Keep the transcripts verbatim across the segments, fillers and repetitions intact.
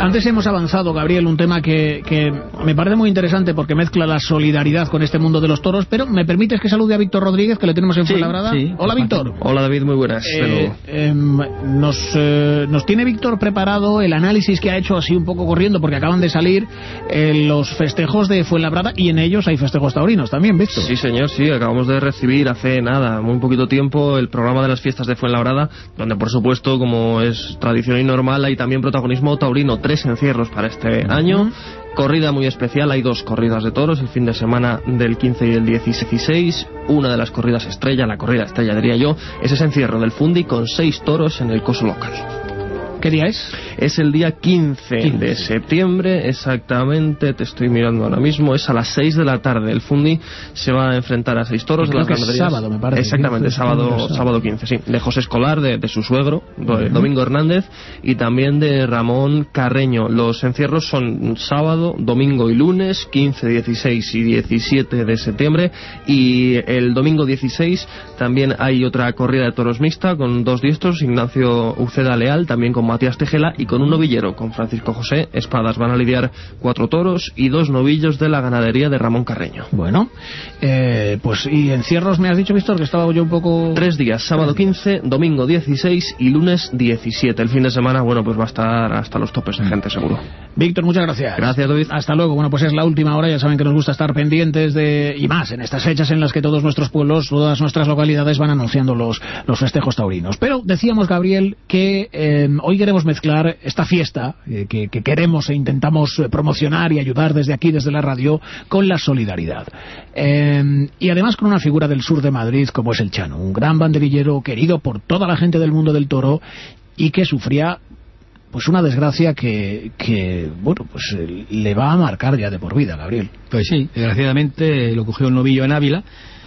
Antes hemos avanzado, Gabriel, un tema que, que me parece muy interesante porque mezcla la solidaridad con este mundo de los toros, pero ¿me permites que salude a Víctor Rodríguez, que le tenemos en sí, Fuenlabrada? Sí. Hola, Víctor. Hola, David, muy buenas. Eh, eh, nos, eh, nos tiene Víctor preparado el análisis que ha hecho así un poco corriendo, porque acaban de salir eh, los festejos de Fuenlabrada y en ellos hay festejos taurinos también, Víctor. Sí, señor, sí, acabamos de recibir hace nada, muy poquito tiempo, el programa de las fiestas de Fuenlabrada, donde por supuesto, como es tradición y normal, hay también protagonismo taurino, tres encierros para este uh-huh. año. Corrida muy especial, hay dos corridas de toros, el fin de semana del quince y el dieciséis. Una de las corridas estrella, la corrida estrella diría yo, es ese encierro del Fundi con seis toros en el coso local. ¿Qué día es? Es el día quince de septiembre, exactamente, te estoy mirando ahora mismo, es a las seis de la tarde. El Fundi se va a enfrentar a seis toros de las ganaderías. Sábado, me parece. Exactamente, quince, sábado, sábado, sábado quince, sí. De José Escolar, de, de su suegro, uh-huh. Domingo Hernández, y también de Ramón Carreño. Los encierros son sábado, domingo y lunes, quince, dieciséis y diecisiete de septiembre, y el domingo dieciséis también hay otra corrida de toros mixta con dos diestros, Ignacio Uceda Leal, también con Matías Tejela, y con un novillero, con Francisco José Espadas. Van a lidiar cuatro toros y dos novillos de la ganadería de Ramón Carreño. Bueno, eh, pues y encierros me has dicho, Víctor, que estaba yo un poco... Tres días, sábado quince, domingo dieciséis y lunes diecisiete. El fin de semana, bueno, pues va a estar hasta los topes de gente, seguro. Víctor, muchas gracias. Gracias, David. Hasta luego. Bueno, pues es la última hora, ya saben que nos gusta estar pendientes de... y más en estas fechas en las que todos nuestros pueblos, todas nuestras localidades van anunciando los, los festejos taurinos. Pero decíamos, Gabriel, que eh, hoy queremos mezclar esta fiesta eh, que, que queremos e intentamos promocionar y ayudar desde aquí, desde la radio, con la solidaridad. Eh, y además con una figura del sur de Madrid como es el Chano, un gran banderillero querido por toda la gente del mundo del toro y que sufría pues una desgracia que, que bueno, pues le va a marcar ya de por vida, Gabriel. Pues sí, desgraciadamente lo cogió un novillo en Ávila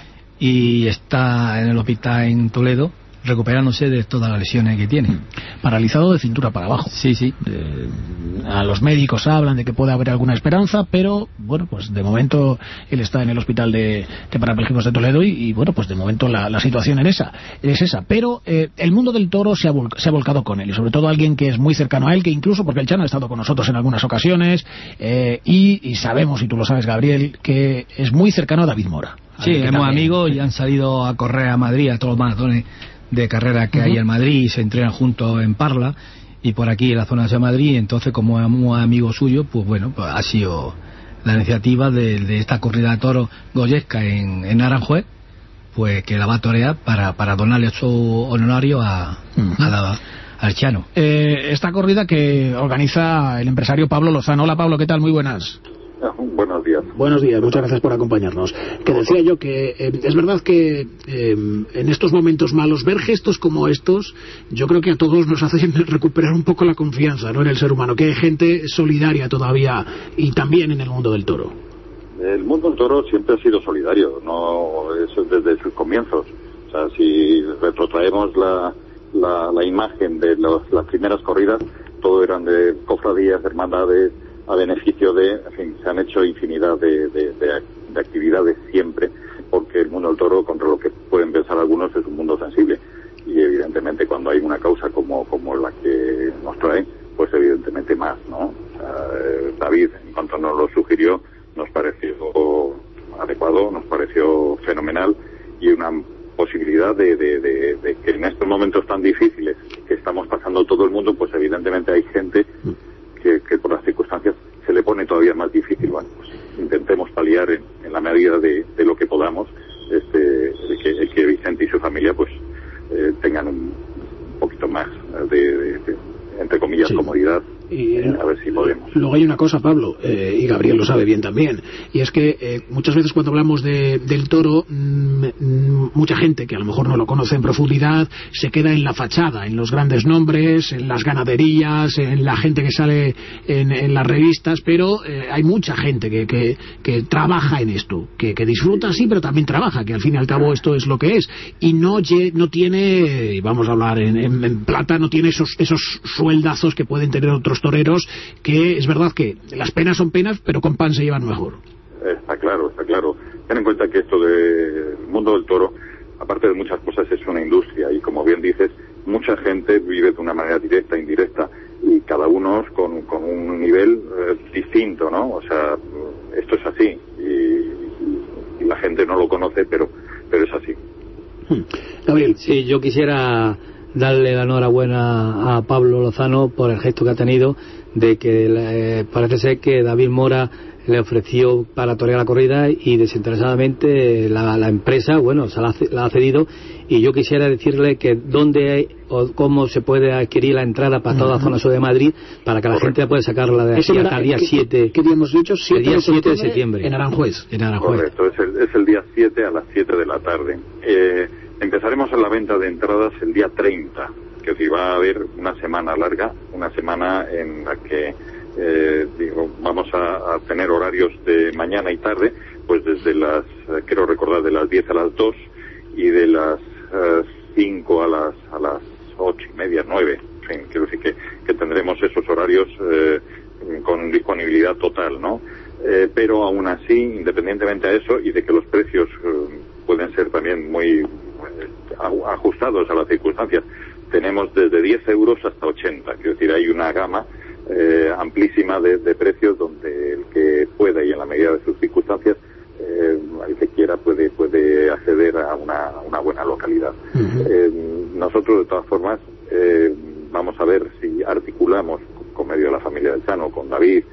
y está en el hospital en Toledo recuperándose de todas las lesiones que tiene. Paralizado de cintura para abajo. Sí, sí. Eh, a los médicos hablan de que puede haber alguna esperanza, pero bueno, pues de momento él está en el hospital de, de parapléjicos de Toledo y, y bueno, pues de momento la, la situación en esa, es esa. Pero eh, el mundo del toro se ha, vol- se ha volcado con él, y sobre todo alguien que es muy cercano a él, que incluso, porque el Chano ha estado con nosotros en algunas ocasiones, eh, y, y sabemos, y tú lo sabes, Gabriel, que es muy cercano a David Mora. Sí, hemos amigos y han salido a correr a Madrid, a todos los maratones de carrera que uh-huh. hay en Madrid, y se entrenan juntos en Parla y por aquí en la zona de Madrid. Entonces, como es muy amigo suyo, pues bueno, pues ha sido la iniciativa de, de esta corrida de toros goyesca en, en Aranjuez, pues que la va a torear para, para donarle su honorario a, uh-huh. a la, al Chano. Eh, esta corrida que organiza el empresario Pablo Lozano. Hola, Pablo, ¿qué tal? Muy buenas. Buenos días. Buenos días, muchas gracias por acompañarnos. Que decía yo que eh, es verdad que eh, en estos momentos malos ver gestos como estos, yo creo que a todos nos hacen recuperar un poco la confianza, ¿no?, en el ser humano, que hay gente solidaria todavía y también en el mundo del toro. El mundo del toro siempre ha sido solidario, no eso desde sus comienzos. O sea, si retrotraemos la, la, la imagen de los, las primeras corridas, todo eran de cofradías, hermandades, a beneficio de, en fin, se han hecho infinidad de, de, de, de actividades siempre, porque el mundo del toro, contra lo que pueden pensar algunos, es un mundo sensible, y evidentemente cuando hay una causa como, como la que nos trae, pues evidentemente más, ¿no? O sea, David, en cuanto nos lo sugirió, nos pareció adecuado, nos pareció fenomenal, y una posibilidad de, de, de, de que en estos momentos tan difíciles que estamos pasando todo el mundo, pues evidentemente hay gente Que, que por las circunstancias se le pone todavía más difícil. Bueno, pues intentemos paliar en, en la medida de, de lo que podamos, este, el que, el que Vicente y su familia pues eh, tengan un, un poquito más de, de, de entre comillas, sí. comodidad. Y, eh, a ver si podemos. Luego hay una cosa, Pablo, eh, y Gabriel lo sabe bien también, y es que eh, muchas veces cuando hablamos de, del toro, mmm, mucha gente que a lo mejor no lo conoce en profundidad se queda en la fachada, en los grandes nombres, en las ganaderías, en la gente que sale en, en las revistas, pero eh, hay mucha gente que, que, que trabaja en esto, que, que disfruta, sí, pero también trabaja, que al fin y al cabo esto es lo que es, y no, no tiene, vamos a hablar en, en, en plata, no tiene esos, esos sueldazos que pueden tener otros toreros, que es verdad que las penas son penas, pero con pan se llevan mejor. Está claro, está claro. Ten en cuenta que esto del mundo del toro, aparte de muchas cosas, es una industria, y como bien dices, mucha gente vive de una manera directa e indirecta y cada uno con, con un nivel eh, distinto, ¿no? O sea, esto es así y, y la gente no lo conoce, pero, pero es así. Gabriel. Sí, yo quisiera darle la enhorabuena a Pablo Lozano por el gesto que ha tenido de que eh, parece ser que David Mora le ofreció para torear la corrida y desinteresadamente la, la empresa, bueno, se la, la ha cedido, y yo quisiera decirle que dónde hay, o cómo se puede adquirir la entrada para toda la zona sur de Madrid para que la gente pueda sacarla de aquí hasta el día siete. ¿Qué día hemos dicho? El día siete de septiembre. En Aranjuez. En Aranjuez. Correcto, es el, es el día siete a las siete de la tarde. Eh, empezaremos en la venta de entradas el día treinta, que si va a haber una semana larga, una semana en la que Eh, digo, vamos a, a tener horarios de mañana y tarde, pues desde las, eh, quiero recordar, de las diez a las dos y de las eh, cinco a las a las ocho y media, nueve. En fin, quiero decir que, que tendremos esos horarios eh, con disponibilidad total, ¿no? Eh, pero aún así, independientemente a eso y de que los precios eh, pueden ser también muy eh, ajustados a las circunstancias, tenemos desde diez euros hasta ochenta, quiero decir, hay una gama Eh, amplísima de, de precios donde el que pueda y en la medida de sus circunstancias eh, el que quiera puede puede acceder a una, a una buena localidad. Uh-huh. eh, nosotros de todas formas eh, vamos a ver si articulamos con medio de la familia del Chano, con David,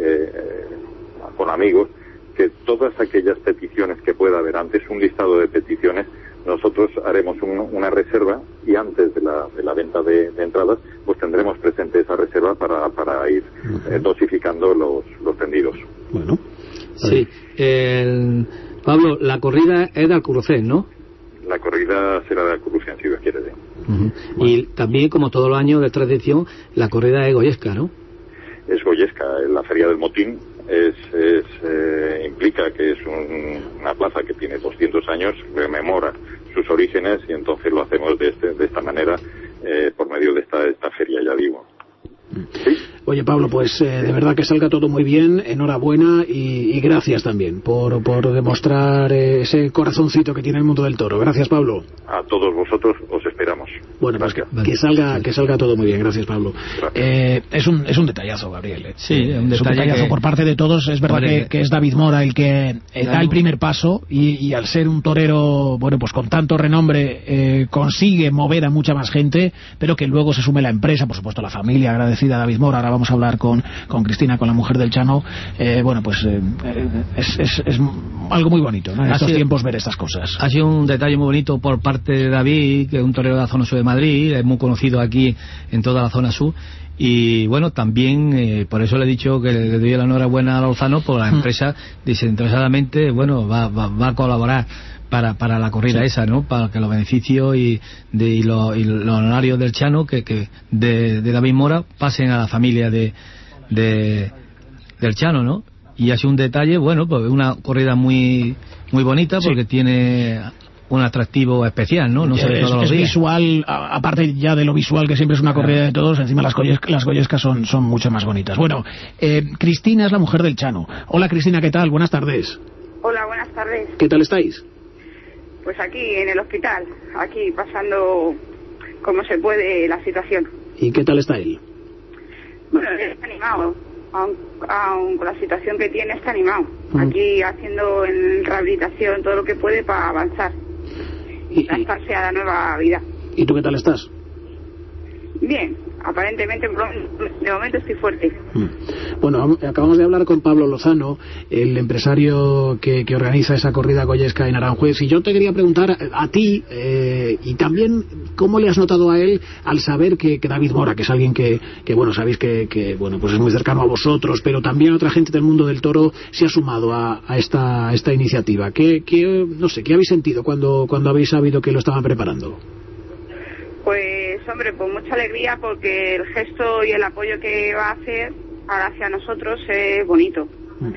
eh, con amigos, que todas aquellas peticiones que pueda haber, antes un listado de peticiones, nosotros haremos un, una reserva y antes de la, de la venta de, de entradas pues tendremos presente esa reserva para, para ir uh-huh. eh, dosificando los, los tendidos. Bueno, sí. El... Pablo, la corrida es de Alcurucén, ¿no? La corrida será de Alcurucén, si Dios quiere. Sí. Uh-huh. Bueno. Y también, como todos los años de tradición, la corrida es goyesca, ¿no? Es goyesca. La Feria del Motín es, es eh, implica que es un, una plaza que tiene doscientos años, rememora sus orígenes y entonces lo hacemos de, este, de esta manera eh, por medio de esta, esta feria, ya digo. ¿Sí? Oye, Pablo, pues eh, de verdad que salga todo muy bien, enhorabuena y, y gracias también por, por demostrar eh, ese corazoncito que tiene el mundo del toro. Gracias, Pablo. A todos vosotros os esperamos. Bueno, pues que, que salga que salga todo muy bien. Gracias, Pablo. Gracias. Eh, es un es un detallazo, Gabriel. ¿eh? Sí, un, es un detallazo que... por parte de todos. Es verdad que, que es David Mora el que eh, da el primer paso y, y al ser un torero, bueno, pues con tanto renombre eh, consigue mover a mucha más gente, pero que luego se sume la empresa, por supuesto la familia agradecida a David Mora. Ahora vamos a hablar con, con Cristina, con la mujer del Chano. Eh, bueno, pues eh, es, es, es algo muy bonito, ¿no? En estos sido, tiempos ver estas cosas. Ha sido un detalle muy bonito por parte de David, que es un torero de la zona sur de Madrid, es muy conocido aquí en toda la zona sur. Y bueno, también eh, por eso le he dicho que le doy la enhorabuena a Lozano por la empresa desinteresadamente, bueno, va, va, va a colaborar para para la corrida sí. esa, ¿no? Para que los beneficios y de y los, y los honorarios del Chano que, que de, de David Mora pasen a la familia de, de del Chano, ¿no? Y ha sido un detalle, bueno, pues una corrida muy muy bonita porque sí. tiene un atractivo especial, ¿no? No se ve todos los es días. Visual, a, aparte ya de lo visual, que siempre es una corrida de todos, encima las goyescas, las goyescas son, son mucho más bonitas. Bueno, eh, Cristina es la mujer del Chano. Hola, Cristina, ¿qué tal? Buenas tardes. Hola, buenas tardes. ¿Qué tal estáis? Pues aquí, en el hospital, aquí pasando como se puede la situación. ¿Y qué tal está él? Bueno, está animado, aun, aun con la situación que tiene está animado. Mm. Aquí haciendo en rehabilitación todo lo que puede para avanzar y adaptarse a la nueva vida. ¿Y tú qué tal estás? Bien, aparentemente de momento estoy fuerte. Bueno, acabamos de hablar con Pablo Lozano, el empresario que, que organiza esa corrida goyesca en Aranjuez, y yo te quería preguntar a ti eh, y también cómo le has notado a él al saber que, que David Mora, que es alguien que, que bueno, sabéis que, que bueno, pues es muy cercano a vosotros, pero también otra gente del mundo del toro se ha sumado a, a esta a esta iniciativa. ¿Qué, qué, no sé, ¿qué habéis sentido cuando cuando habéis sabido que lo estaban preparando? Pues hombre, pues mucha alegría porque el gesto y el apoyo que va a hacer hacia nosotros es bonito. Mm.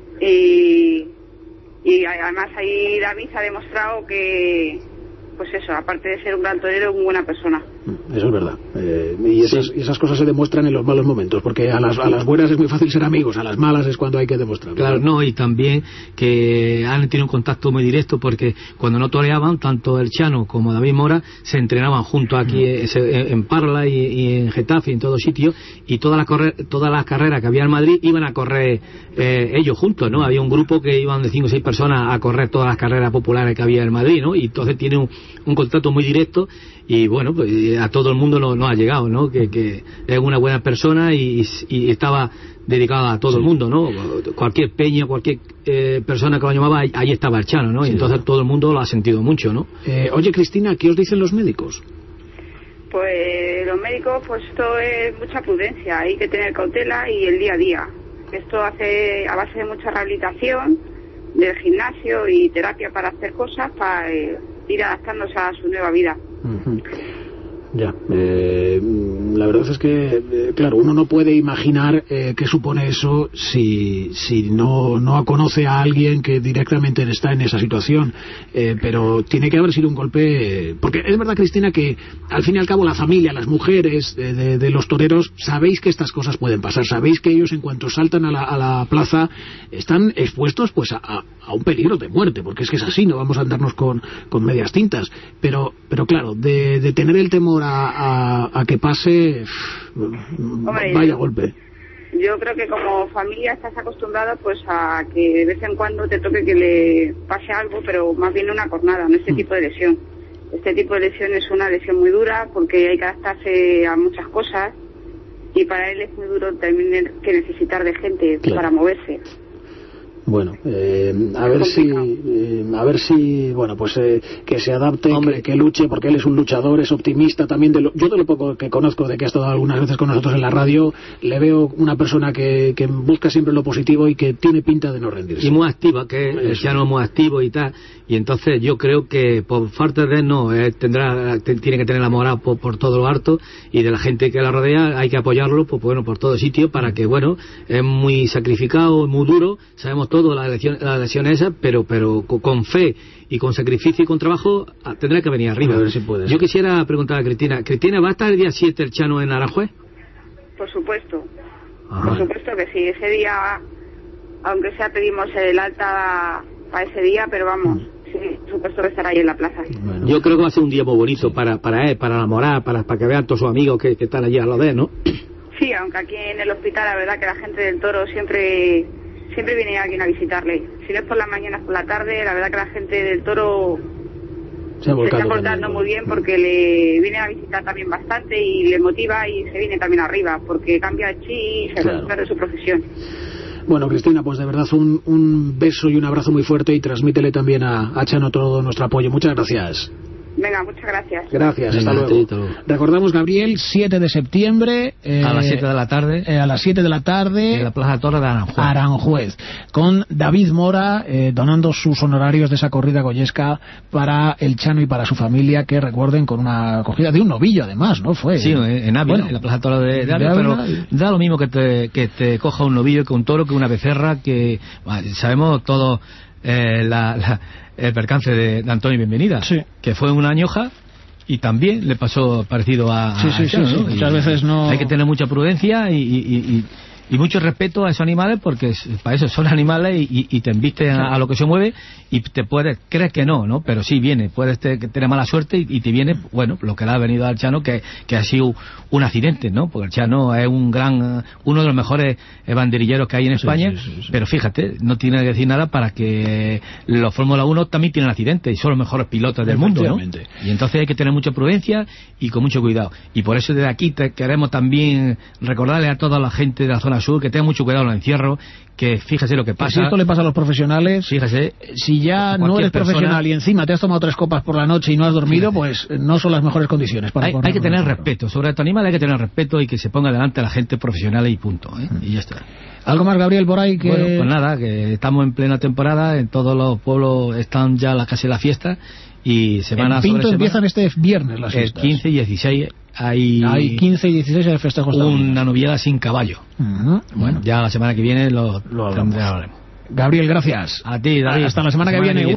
Y, y además ahí David ha demostrado que, pues eso, aparte de ser un gran torero, es una buena persona. Eso es verdad. Eh, y, esas, sí. y esas cosas se demuestran en los malos momentos, porque a las, a las buenas es muy fácil ser amigos, a las malas es cuando hay que demostrarlo. Claro, no, y también que han tenido un contacto muy directo, porque cuando no toreaban, tanto el Chano como David Mora se entrenaban juntos aquí mm. en Parla y, y en Getafe y en todos sitios, y todas las, correr, todas las carreras que había en Madrid iban a correr eh, ellos juntos, ¿no? Había un grupo que iban de cinco o seis personas a correr todas las carreras populares que había en Madrid, ¿no? Y entonces tiene un, un contacto muy directo. Y bueno, pues a todo el mundo no, no ha llegado, ¿no? Que, que es una buena persona y, y estaba dedicada a todo sí. el mundo, ¿no? Cualquier peña, cualquier eh, persona que lo llamaba, ahí estaba el Chano, ¿no? Sí, y entonces todo el mundo lo ha sentido mucho, ¿no? Eh, oye, Cristina, ¿qué os dicen los médicos? Pues los médicos, pues esto es mucha prudencia, hay que tener cautela y el día a día. Esto hace a base de mucha rehabilitación, del gimnasio y terapia para hacer cosas, para eh, ir adaptándose a su nueva vida. Uh-huh. Ya, eh, la verdad es que, eh, claro, uno no puede imaginar eh, qué supone eso si, si no, no conoce a alguien que directamente está en esa situación, eh, pero tiene que haber sido un golpe, eh, porque es verdad, Cristina, que al fin y al cabo la familia, las mujeres de, de, de los toreros, sabéis que estas cosas pueden pasar, sabéis que ellos en cuanto saltan a la, a la plaza están expuestos pues a, a, a un peligro de muerte, porque es que es así, no vamos a andarnos con, con medias tintas, pero, pero claro, de, de tener el temor A, a, a que pase, Hombre, vaya yo, golpe. Yo creo que como familia estás acostumbrada pues a que de vez en cuando te toque que le pase algo, pero más bien una cornada, no este mm. tipo de lesión. Este tipo de lesión es una lesión muy dura porque hay que adaptarse a muchas cosas y para él es muy duro tener que necesitar de gente claro. para moverse. Bueno, eh, a ver si, eh, a ver si, bueno, pues eh, que se adapte, que, que luche, porque él es un luchador, es optimista también. De lo, yo de lo poco que conozco, de que ha estado algunas veces con nosotros en la radio, le veo una persona que, que busca siempre lo positivo y que tiene pinta de no rendirse. Y muy activa, que es ya no muy activo y tal. Y entonces yo creo que por falta de no, eh, tendrá, te, tiene que tener la moral por, por todo lo harto, y de la gente que la rodea hay que apoyarlo, pues bueno, por todo sitio, para que, bueno, es muy sacrificado, muy duro, sabemos todo la lesión, la lesión esa, pero pero con fe y con sacrificio y con trabajo tendrá que venir arriba. A ver si puede. Yo quisiera preguntar a Cristina, Cristina, ¿va a estar el día siete el Chano en Aranjuez? Por supuesto. Ajá. Por supuesto que sí, ese día, aunque sea pedimos el alta para ese día, pero vamos, sí, por supuesto que estará ahí en la plaza. Bueno. Yo creo que va a ser un día muy bonito para para él, para enamorar, para, para que vean todos sus amigos que, que están allí a lo de él, ¿no? Sí, aunque aquí en el hospital la verdad que la gente del Toro siempre siempre viene alguien a visitarle. Si no es por las mañanas, por la tarde, la verdad que la gente del Toro se, se está portando muy bien, porque le viene a visitar también bastante y le motiva y se viene también arriba, porque cambia el chi y se claro. recupera de su profesión. Bueno, Cristina, pues de verdad un, un beso y un abrazo muy fuerte, y transmítele también a, a Chano todo nuestro apoyo. Muchas gracias. Venga, muchas gracias. Gracias, hasta luego. Hasta luego. Recordamos, Gabriel, siete de septiembre... Eh, a las siete de la tarde. Eh, a las siete de la tarde... En la Plaza de Toros de Aranjuez. Aranjuez. Con David Mora eh, donando sus honorarios de esa corrida goyesca para el Chano y para su familia, que recuerden, con una acogida de un novillo, además, ¿no? Fue Sí, en Ávila, bueno, en la Plaza de Toros de, de Ávila, pero da lo mismo que te, que te coja un novillo que un toro, que una becerra, que... Bueno, sabemos todos eh, la... la el percance de, de Antonio Bienvenida, sí. que fue una añoja y también le pasó parecido a, sí, sí, a Chano, sí, ¿no? sí. Muchas veces no... Hay que tener mucha prudencia y, y, y, y mucho respeto a esos animales, porque para eso son animales y, y te embisten a, a lo que se mueve, y te puedes, crees que no, ¿no? Pero sí viene, puedes te, tener mala suerte y, y te viene, bueno, lo que le ha venido al Chano, que, que ha sido un accidente, ¿no? Porque el Chano es un gran, uno de los mejores banderilleros que hay en España, sí, sí, sí, sí. Pero fíjate, no tiene que decir nada para que los Fórmula uno también tienen accidentes y son los mejores pilotos del mundo, ¿no? Y entonces hay que tener mucha prudencia y con mucho cuidado. Y por eso desde aquí te queremos también recordarle a toda la gente de la zona sur que tenga mucho cuidado en los encierros, que fíjese lo que pasa. Si esto le pasa a los profesionales, fíjese, si ya no eres persona, profesional y encima te has tomado tres copas por la noche y no has dormido, fíjese, pues no son las mejores condiciones para hay, hay que tener respeto sobre estos animales, hay que tener respeto y que se ponga delante a la gente profesional y punto, ¿eh? Y ya está. ¿Algo más, Gabriel, por ahí? Que... Bueno, pues nada, que estamos en plena temporada, en todos los pueblos están ya la, casi la fiesta, y semana en Pinto sobre empiezan semana, este viernes las fiestas. El quince y dieciséis hay, hay quince y dieciséis de festejos. Una novillada sin caballo. Uh-huh. Bueno, ya la semana que viene lo, lo hablamos. Gabriel, gracias. A ti, David. Hasta la semana, la semana que viene. Que viene.